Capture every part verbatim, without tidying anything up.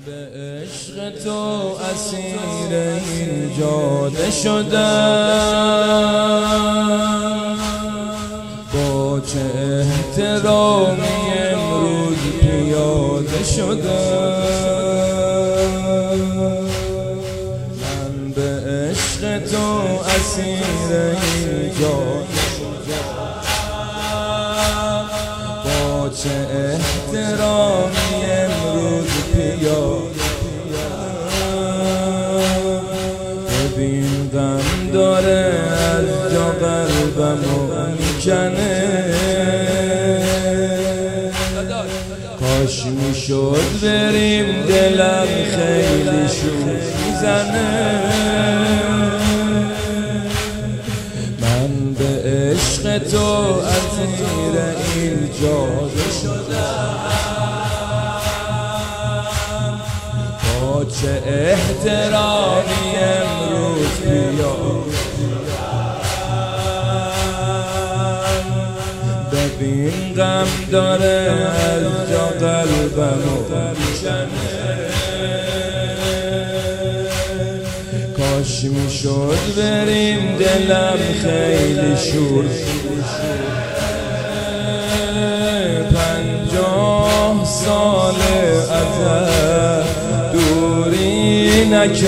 به عشق تو اسیر این جاده شدم، با چه احترامی امروز پیاده شدم. من به عشق تو اسیر این جاده شدم، با چه احترامی امروز پیاده. ببین غم داره از جا قلبمو میکنه، کاش میشد بریم دلم خیلی شور میزنه. من به عشق تو اسیر این جاده شدم، با چه احترامی امروز پیاده. ببین غم داره از جا قلبمو میشنه، کاش میشد بریم دلم خیلی شور. پنجاه سال ازت دوری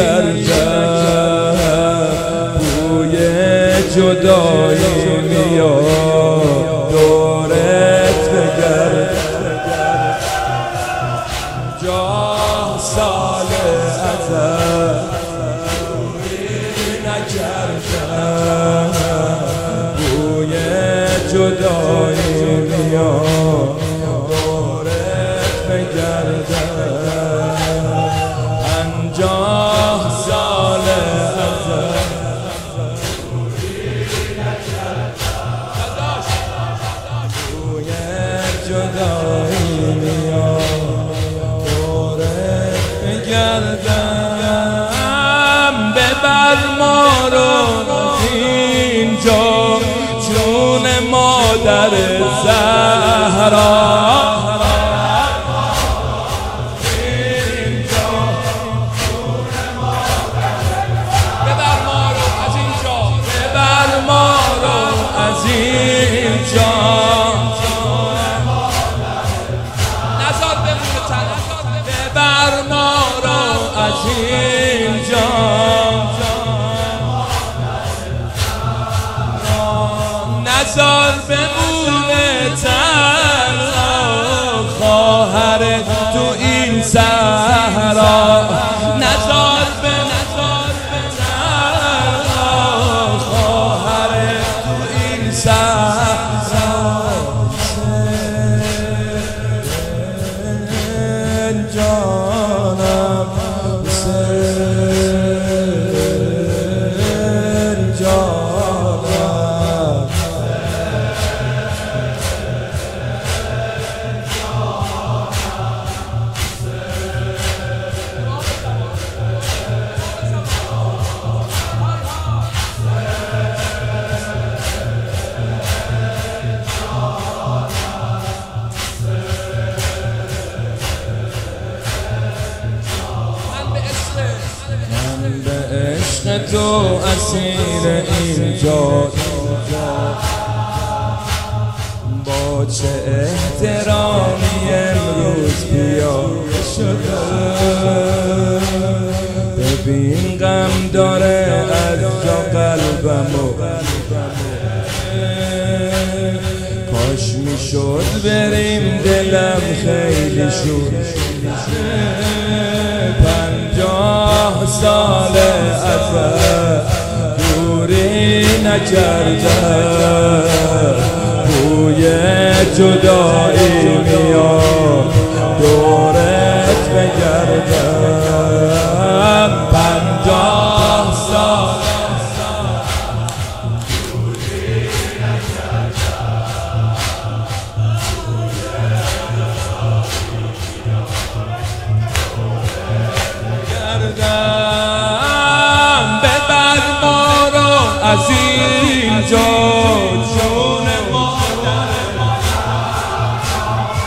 نکردم، بوی جدایی میاد دورت بگردم. پنجاه سال ازت دوری نکردم، بوی جدایی میاد دورت بگردم. پنجاه سال ازت بوی جدایی میاد دورت بگردم. ببر ما رو اینجا چون مادر زهرا، ببر ما رو از اینجا، نزار بمونه تنها خواهر تو این صحرا. نزار بمونه تنها خواهر تو این صحرا. جانم حسین جانم، تو اسیر این جاده، با چه احترامی امروز پیاده شدم. ببین غم داره از جا قلبمو، کاش میشد بریم دلم خیلی شور. پنجاه سال ازت دوری نکردم، بوی جدایی میاد دورت بگردم. پنجاه سال دوری نکردم. ببر ما رو از اینجا چون مادر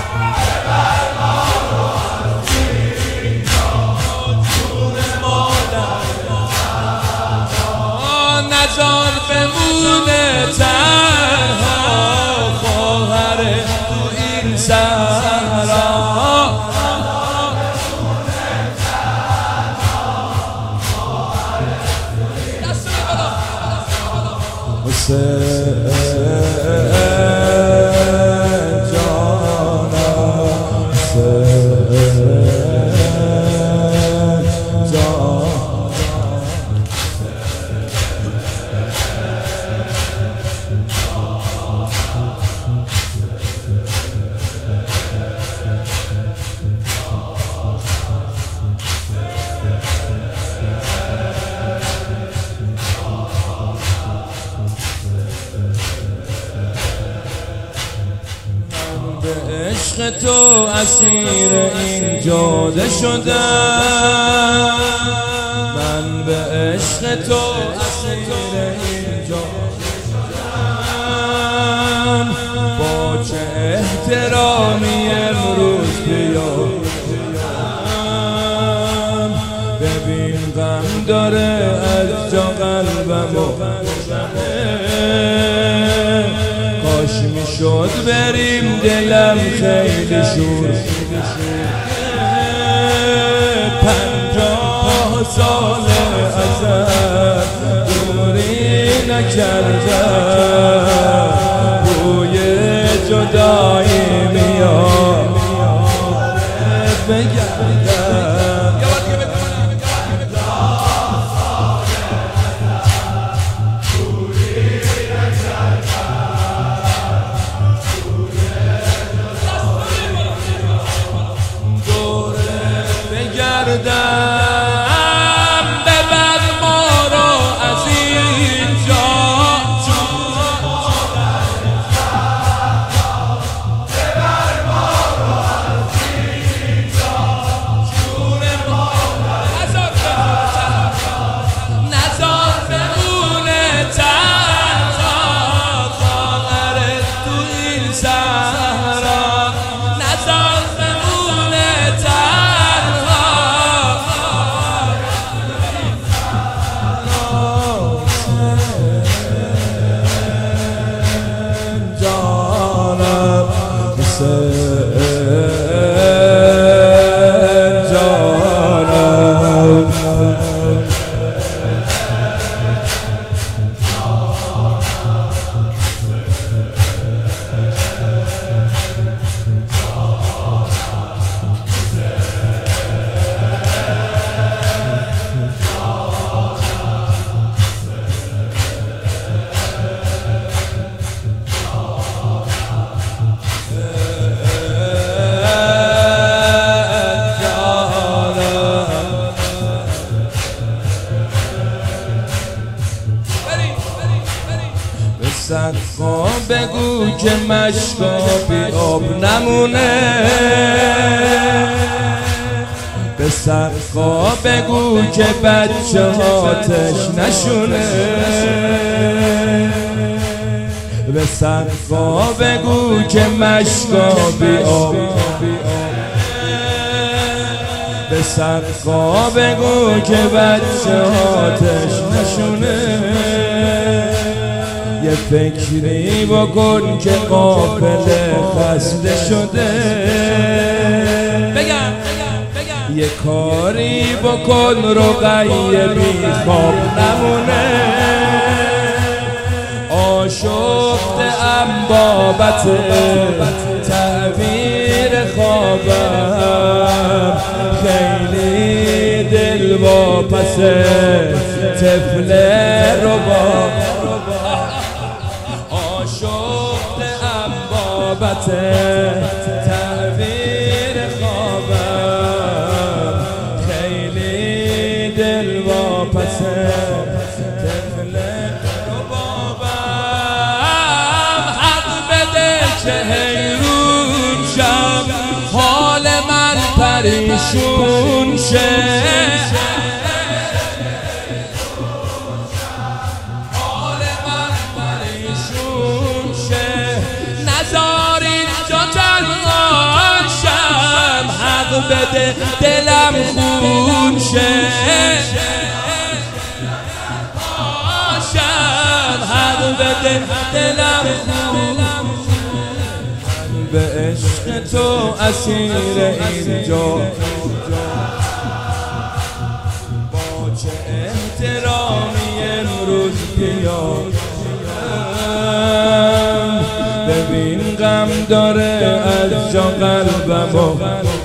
صحرا حسین جانم حسین به عشق تو اسیر این جاده شدم، من به عشق تو اسیر این جاده شدم. با چه احترامی امروز بیام، ببین غم داره از جا قلبمو کاش میشد بریم دلم خیلی شور. پنجاه سال ازت دوری نکردم، بوی جدایی میاد بگردم. بگردم ببر ما رو از اینجا، ببر ما رو از اینجا، جون ما نزار بمونه تنها، خواهرت تو این صحرا نزار بمونه تنها. صدقا بگو که مشکا بی آب نمونه، به صدقا بگو که بچه هاتش نشونه، به صدقا بگو که مشکا بی آب، به صدقا بگو که بچه هاتش نشونه. یه فکری بکن که قافله خسته شده، بگم یه کاری بکن رقیه بی خواب نمونه. آشفته ام بابت تعبیر خوابم، خیلی دل واپس طفل رباب. آشفته ام بابت تعبیر خوابم، خیلی دل واپس طفل ربابم. حق بده که حیرون شم، حال من پریشون شه، بده دلم خون شه، باشم حق بده دلم خون به عشق تو اسیر اینجا، با چه احترامی امروز بیاد. ببین غم داره از جا قلبمو،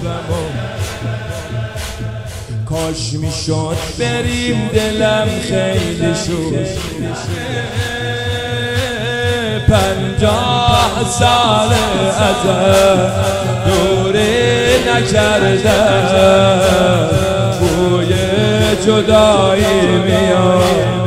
کاش میشد بریم دلم خیلی شد. پنجاه سال ازت دوری نکردم، بوی جدایی میاد.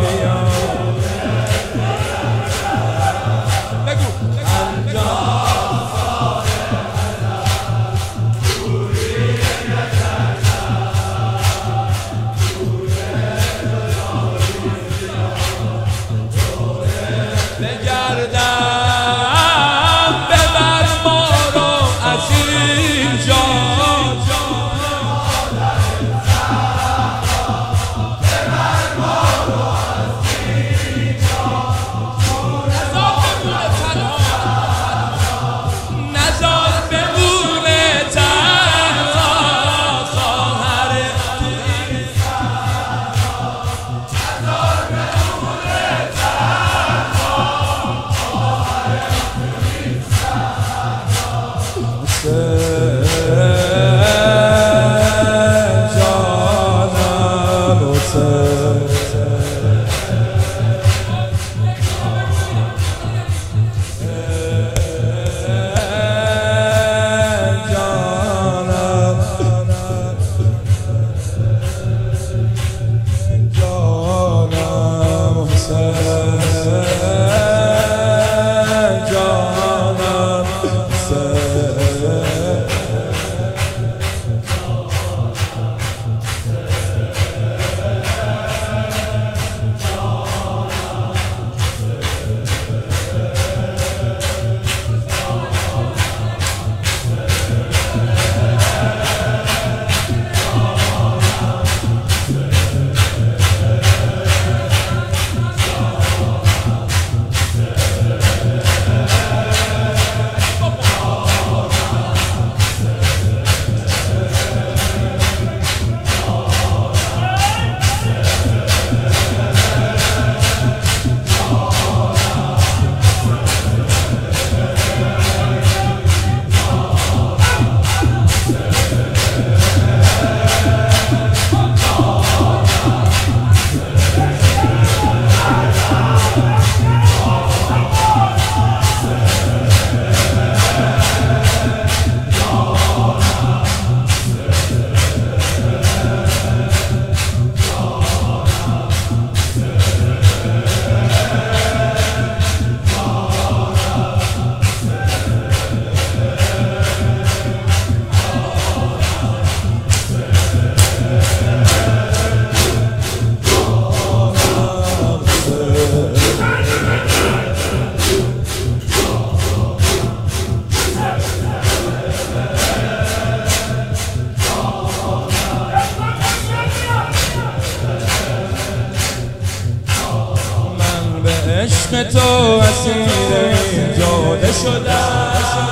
عشق تو اسیر این جاده شدم،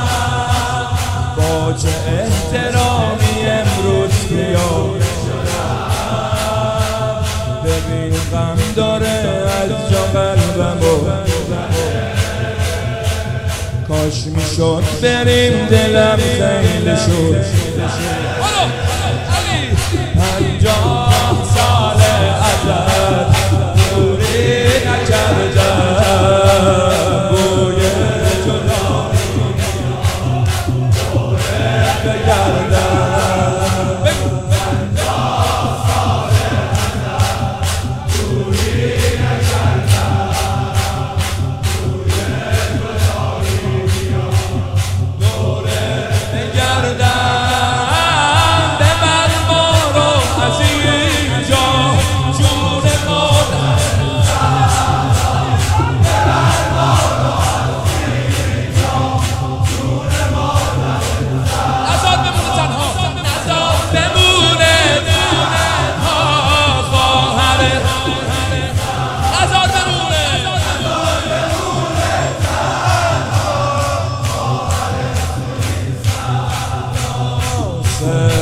با چه احترامی امروز بیاد. ببین غم داره از جا قلبمو، کاش میشد بریم دلم خیلی شد. پنجاه سال ازت دوری نکردم، بوی جدایی دوره بگردم. پنجاه سال ازت دوری نکردم، بوی جدایی دوره بگردم. ببر ما رو از این خسته